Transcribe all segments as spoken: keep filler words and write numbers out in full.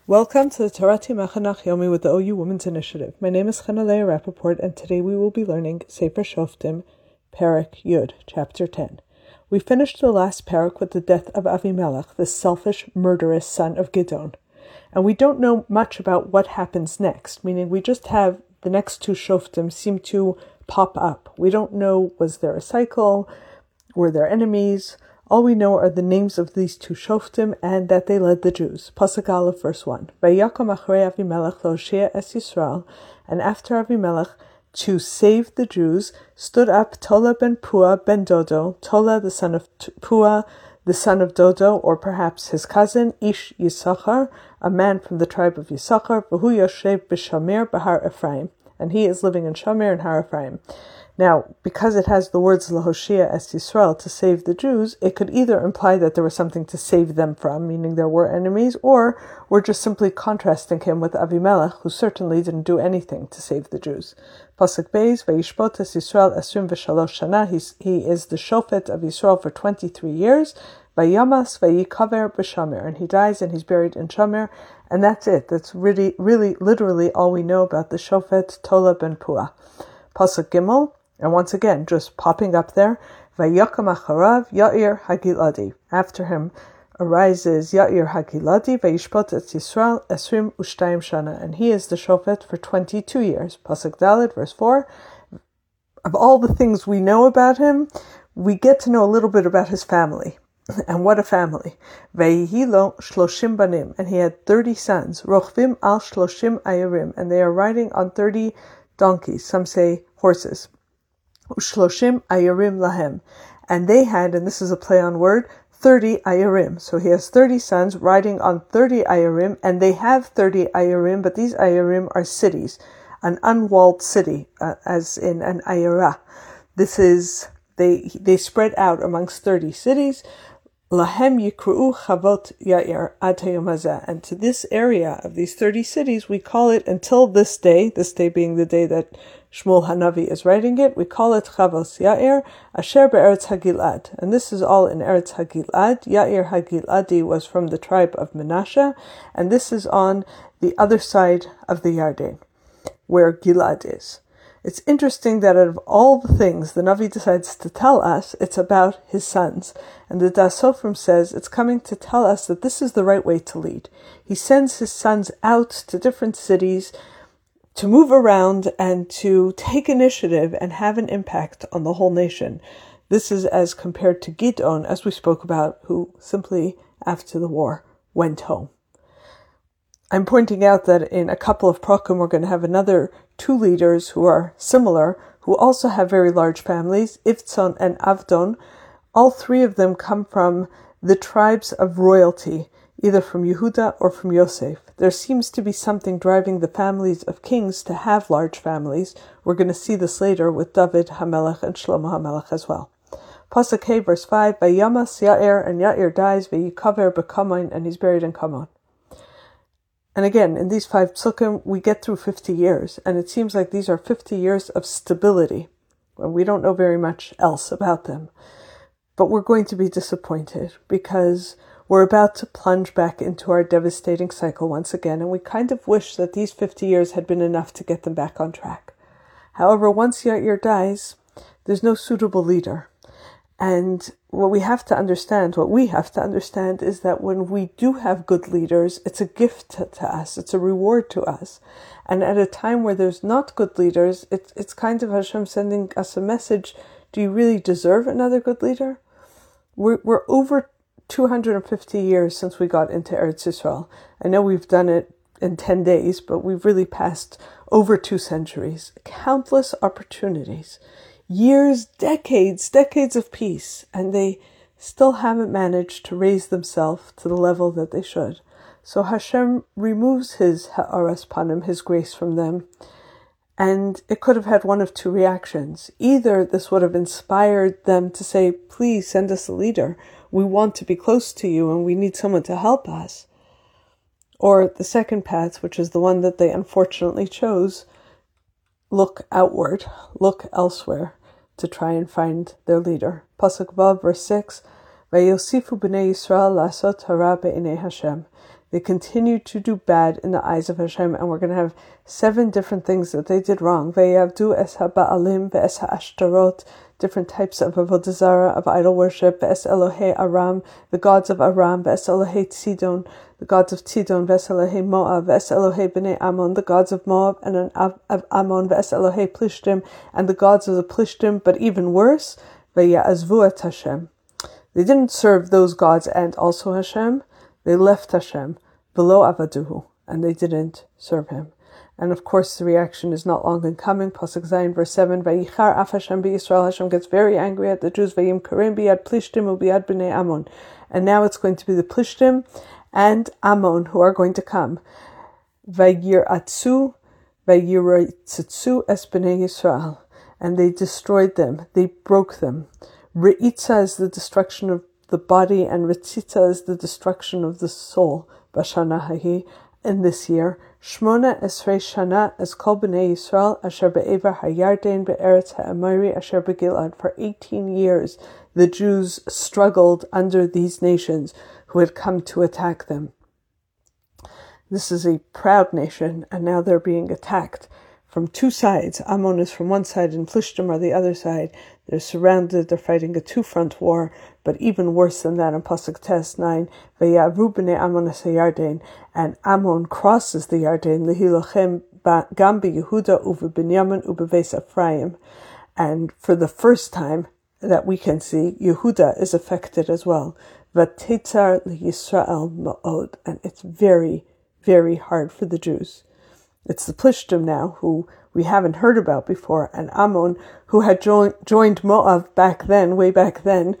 Welcome to the Torati Machanach Yomi with the O U Women's Initiative. My name is Chanalea Rappaport, and today we will be learning Sefer Shoftim, Perek Yud, Chapter ten. We finished the last Perek with the death of Avimelech, the selfish, murderous son of Gidon. And we don't know much about what happens next, meaning we just have the next two Shoftim seem to pop up. We don't know, was there a cycle? Were there enemies? All we know are the names of these two Shoftim and that they led the Jews. Pasuk Aleph, verse one. Vayakom achrei Avimelech lo'oshea es Yisrael, and after Avimelech, to save the Jews, stood up Tola ben Pua ben Dodo, Tola the son of Pua, the son of Dodo, or perhaps his cousin, Ish Yisachar, a man from the tribe of Yisachar, v'hu yoshev b'Shamir b'Har Ephraim, and he is living in Shamir and Har Ephraim. Now, because it has the words Lahoshia es Yisrael, to save the Jews, it could either imply that there was something to save them from, meaning there were enemies, or we're just simply contrasting him with Avimelech, who certainly didn't do anything to save the Jews. Pasuk Beis, Vayishpot es Yisrael esrim v'shalosh shana, he is the shofet of Yisrael for twenty-three years, Vayamas vayikaver b'Shamir, and he dies and he's buried in Shamir, and that's it. That's really, really, literally all we know about the shofet Tola ben Pua. Pasuk Gimel, and once again, just popping up there, Vayakam acharav Yair Hagiladi. After him arises Yair Hagiladi, Vayishpot et Yisrael esrim u'shtayim shana, and he is the shofet for twenty-two years. Pasuk Dalet, verse four. Of all the things we know about him, we get to know a little bit about his family. And what a family. Vayihilo shloshim banim, and he had thirty sons. Rochvim al shloshim ayarim, and they are riding on thirty donkeys. Some say horses. Ushloshim ayarim lahem, and they had, and this is a play on word, thirty ayarim. So he has thirty sons riding on thirty ayarim, and they have thirty ayarim, but these ayarim are cities, an unwalled city, uh, as in an ayara. This is, they they spread out amongst thirty cities. Lahem yikru'u chavot Yair ad hayom hazeh, and to this area of these thirty cities, we call it, until this day, this day being the day that Shmuel Hanavi is writing it, we call it Chavos Yair, Asher be'Eretz Hagilad. And this is all in Eretz Hagilad. Yair Hagiladi was from the tribe of Menashe, and this is on the other side of the Yarden, where Gilad is. It's interesting that out of all the things the Navi decides to tell us, it's about his sons. And the Das Sofrim says it's coming to tell us that this is the right way to lead. He sends his sons out to different cities to move around and to take initiative and have an impact on the whole nation. This is as compared to Gidon, as we spoke about, who simply, after the war, went home. I'm pointing out that in a couple of Prokim, we're going to have another two leaders who are similar, who also have very large families, Ivtzon and Avdon. All three of them come from the tribes of royalty, either from Yehuda or from Yosef. There seems to be something driving the families of kings to have large families. We're going to see this later with David HaMelech and Shlomo HaMelech as well. Pasuk Hey, verse five, Vayamas Yair, and Yair dies, Vayikaver b'Kamon, and he's buried in Kamon. And again, in these five psukim, we get through fifty years, and it seems like these are fifty years of stability, and we don't know very much else about them. But we're going to be disappointed, because we're about to plunge back into our devastating cycle once again, and we kind of wish that these fifty years had been enough to get them back on track. However, once Yair dies, there's no suitable leader. And what we have to understand, what we have to understand is that when we do have good leaders, it's a gift to, to us, it's a reward to us. And at a time where there's not good leaders, it's, it's kind of Hashem sending us a message, do you really deserve another good leader? We're, we're over two hundred fifty years since we got into Eretz Yisrael. I know we've done it in ten days, but we've really passed over two centuries. Countless opportunities. Years, decades, decades of peace, and they still haven't managed to raise themselves to the level that they should. So Hashem removes his ha'aras panim, his grace from them, and it could have had one of two reactions. Either this would have inspired them to say, please send us a leader. We want to be close to you and we need someone to help us. Or the second path, which is the one that they unfortunately chose, look outward, look elsewhere to try and find their leader. Pasuk Vav, verse six, Vayosifu b'nei Yisrael lasot hara be'inei Hashem. They continued to do bad in the eyes of Hashem, and we're going to have seven different things that they did wrong. Ve'yavdu es ha'ba'alim ve'es ha'ashtarot, different types of avodah zarah, of idol worship, ve'es Elohei Aram, the gods of Aram, ve'es Elohei Tzidon, the gods of Tzidon, ve'es Elohei Moab, ve'es Elohei Bnei Ammon, the gods of Moab and of Ammon, ve'es Elohei Plishtim, and the gods of the Plishtim. But even worse, ve'ya'azvu et Hashem. They didn't serve those gods and also Hashem. They left Hashem, below avaduhu, and they didn't serve him. And of course, the reaction is not long in coming. Pasuk Zayin, verse seven, Vayichar af Hashem b'Yisrael. Hashem gets very angry at the Jews. Vayim karim biyad Plishtim ubiyad b'nei Ammon. And now it's going to be the Plishtim and Ammon who are going to come. Vayiratzu, Vayiratzitzu es b'nei Yisrael. And they destroyed them. They broke them. Re'itza is the destruction of the body, and Ritzitza is the destruction of the soul. Bashana hahi, in this year. Shmona esrei shana es kol b'nei Yisrael asher be'ever hayarden be'eretz ha'amori asher be'gilad. For eighteen years, the Jews struggled under these nations who had come to attack them. This is a proud nation, and now they're being attacked from two sides. Ammon is from one side and Plishtim are the other side. They're surrounded, they're fighting a two-front war, but even worse than that in Pasuk Tes nine, Ve'ya'avu b'nei Ammon es ha'yarden, and Ammon crosses the Yarden, Lehilochem gam b'Yehuda uve'Binyamin ubeves Ephraim. And for the first time that we can see, Yehuda is affected as well. V'tetzar liYisrael ma'od, and it's very, very hard for the Jews. It's the Plishtim now, who we haven't heard about before, and Ammon, who had jo- joined Moab back then, way back then.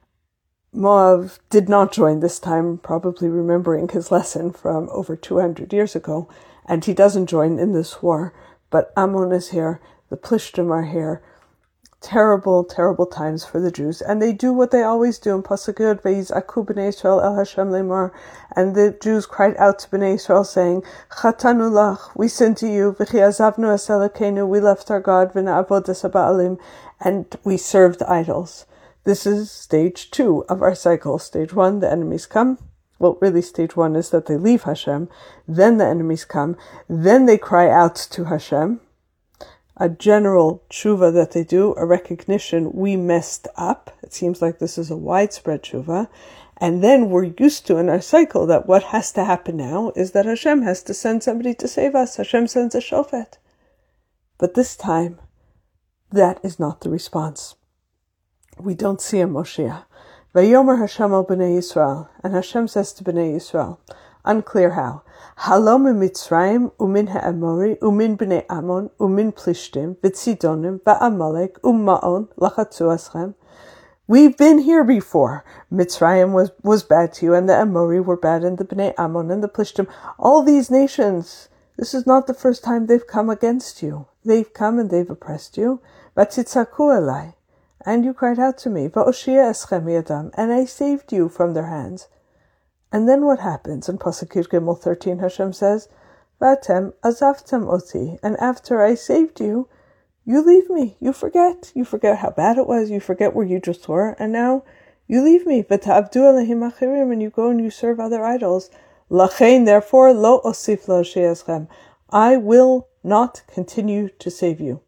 Moab did not join this time, probably remembering his lesson from over two hundred years ago, and he doesn't join in this war. But Ammon is here, the Plishtim are here. Terrible, terrible times for the Jews. And they do what they always do in Pasuk Yud, V'yiz'aku b'nei Yisrael el Hashem lemar. And the Jews cried out to b'nei Yisrael, saying, Chatanu lach, we sin to you, v'chi azavnu es Elokeinu, we left our God, v'na'avod es ha'ba'alim, and we served idols. This is stage two of our cycle. Stage one, the enemies come. Well, really, stage one is that they leave Hashem. Then the enemies come. Then they cry out to Hashem. A general tshuva that they do, a recognition, we messed up. It seems like this is a widespread tshuva. And then we're used to in our cycle that what has to happen now is that Hashem has to send somebody to save us. Hashem sends a shofet. But this time, that is not the response. We don't see a Moshiach. Vayomer Hashem al b'nei Yisrael. And Hashem says to b'nei Yisrael, unclear how. Halom Mitzrayim umin ha'amori umin b'nei Ammon umin Plishtim v'tzidonim va'amalek umma'on lachatzu aschem. We've been here before. Mitzrayim was, was bad to you, and the Amori were bad, and the b'nei Ammon and the Plishtim. All these nations, this is not the first time they've come against you. They've come and they've oppressed you. V'tzitzaku elai, and you cried out to me. Va'oshia eschem yadam, and I saved you from their hands. And then what happens? In Pasuk Yud Gimel thirteen, Hashem says, Vatem azavtem oti, and after I saved you, you leave me. You forget. You forget how bad it was. You forget where you just were, and now you leave me. V'ta'avdu elehim achirim, and you go and you serve other idols. Lachein, therefore, lo osif lo she'eschem, I will not continue to save you.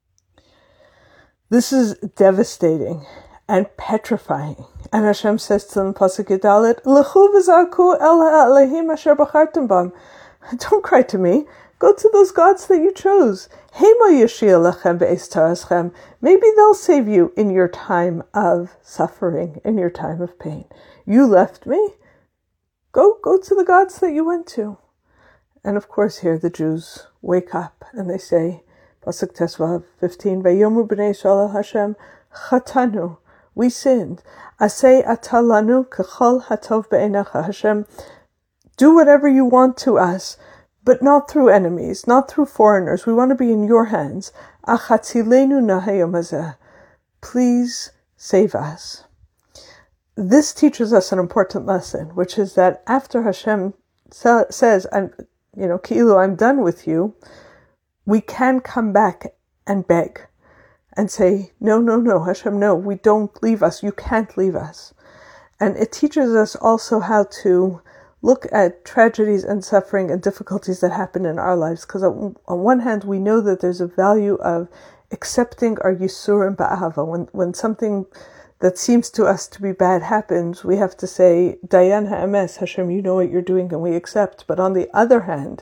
This is devastating and petrifying. And Hashem says to them, Pasuk Yudalet, L'chu v'zaku el ha'elehim asher bachartem bam. Don't cry to me. Go to those gods that you chose. Hema yashia lechem be'es taraschem. Maybe they'll save you in your time of suffering, in your time of pain. You left me. Go, go to the gods that you went to. And of course here the Jews wake up and they say, Pasuk Tesvav fifteen, Vayomu b'nei Yisrael el Hashem, Chatanu. We sinned. Asay atalanu kechol hatov be'enecha. Hashem, do whatever you want to us, but not through enemies, not through foreigners. We want to be in your hands. Achatzilenu nahayom hazeh. Please save us. This teaches us an important lesson, which is that after Hashem sa- says, "I'm, you know, Ki'ilu, I'm done with you," we can come back and beg. And say, no, no, no, Hashem, no, we don't leave us. You can't leave us. And it teaches us also how to look at tragedies and suffering and difficulties that happen in our lives, because on, on one hand, we know that there's a value of accepting our Yisurim Ba'ahava. When, when something that seems to us to be bad happens, we have to say, Dayan Ha'emes, Hashem, you know what you're doing, and we accept. But on the other hand,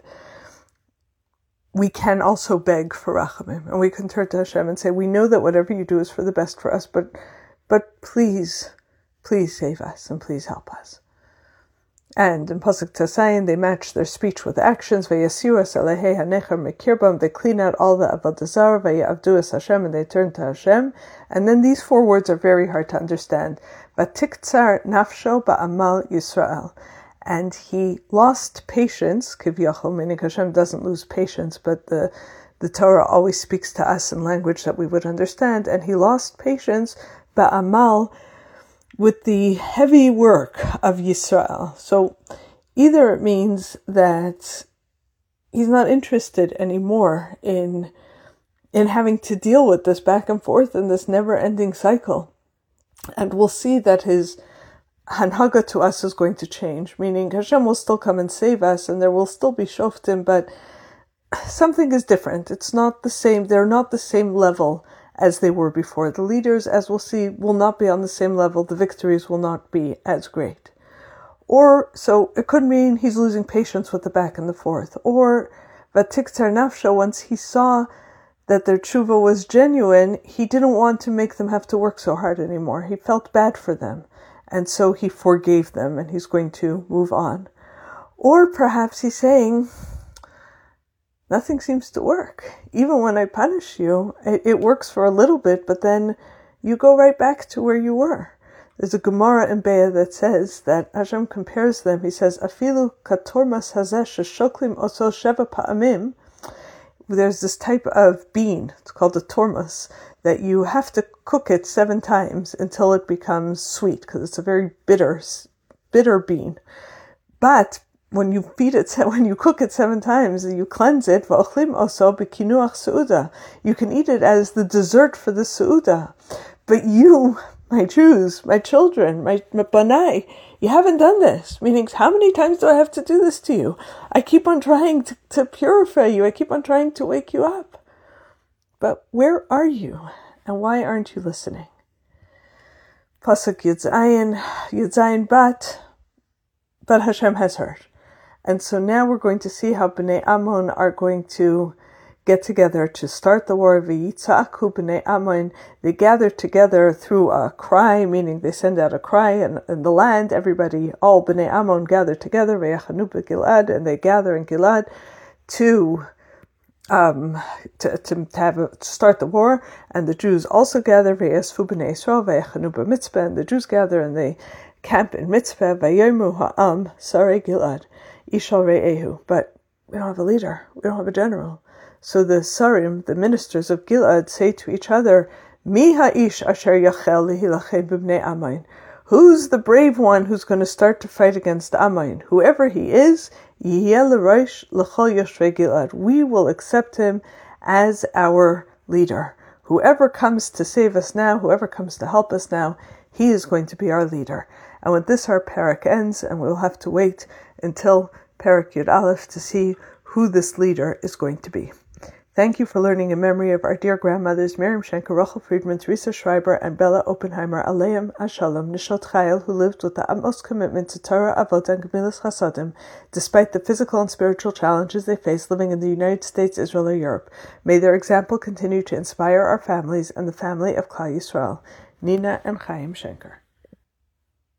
we can also beg for Rachamim, and we can turn to Hashem and say, we know that whatever you do is for the best for us, but but please, please save us, and please help us. And in Pasuk Tzayin, they match their speech with actions. Vayasiras alehei hanecher mekirbam. They clean out all the avodah zarah. Vayavdu es Hashem, and they turn to Hashem. And then these four words are very hard to understand. Vatiktzar nafsho ba'amal Yisrael. And he lost patience, kivyachol, meaning Hashem doesn't lose patience, but the the Torah always speaks to us in language that we would understand. And he lost patience ba'amal, with the heavy work of Yisrael. So either it means that he's not interested anymore in in having to deal with this back and forth in this never-ending cycle. And we'll see that his hanhaga to us is going to change, meaning Hashem will still come and save us, and there will still be shoftim, but something is different. It's not the same. They're not the same level as they were before. The leaders, as we'll see, will not be on the same level. The victories will not be as great. Or, so it could mean he's losing patience with the back and the forth. Or, Vatiktzar nafsho, once he saw that their tshuva was genuine, he didn't want to make them have to work so hard anymore. He felt bad for them. And so he forgave them, and he's going to move on. Or perhaps he's saying, nothing seems to work. Even when I punish you, it, it works for a little bit, but then you go right back to where you were. There's a Gemara in Be'ah that says that Hashem compares them. He says, Afilu katormas hazeh sheshoklim oso sheva pa'amim. There's this type of bean, it's called a tormas, that you have to cook it seven times until it becomes sweet, because it's a very bitter, bitter bean. But when you feed it, when you cook it seven times, you cleanse it. V'ochlim oso b'kinuach seuda. You can eat it as the dessert for the seuda. But you, my Jews, my children, my, my banai, you haven't done this. Meaning, how many times do I have to do this to you? I keep on trying to, to purify you. I keep on trying to wake you up. But where are you? And why aren't you listening? Pasuk Yudzayin, Yudzayin bat, but Hashem has heard. And so now we're going to see how Bnei Ammon are going to get together to start the war. V'yitza'aku Bnei Ammon. They gather together through a cry, meaning they send out a cry, and in the land, everybody, all Bnei Ammon gather together, V'yachanu b'Gilad, and they gather in Gilad to um to to, to have a, to start the war. And the Jews also gather, V'yasfu Bnei Yisrael, V'yachanu b'Mitzpah, and the Jews gather and they camp in Mitzpah, V'yomu ha'am sarei Gilad. Ishal Re'ehu, but we don't have a leader, we don't have a general. So the Sarim, the ministers of Gilad, say to each other, Mi ha'ish asher yachel lehilachem b'bnei Ammon. Who's the brave one who's going to start to fight against Ammon? Whoever he is, Yihye l'rosh l'chol yoshvei Gilad. We will accept him as our leader. Whoever comes to save us now, whoever comes to help us now, he is going to be our leader. And with this, our parak ends, and we'll have to wait until Parak Yud Aleph to see who this leader is going to be. Thank you for learning in memory of our dear grandmothers Miriam Schenker, Rachel Friedman, Teresa Schreiber, and Bella Oppenheimer, Aleim Ashalom, Nishot Chayil, who lived with the utmost commitment to Torah, Avot, and Gemilas Chasadim, despite the physical and spiritual challenges they faced living in the United States, Israel, or Europe. May their example continue to inspire our families and the family of Klal Yisrael. Nina and Chaim Schenker.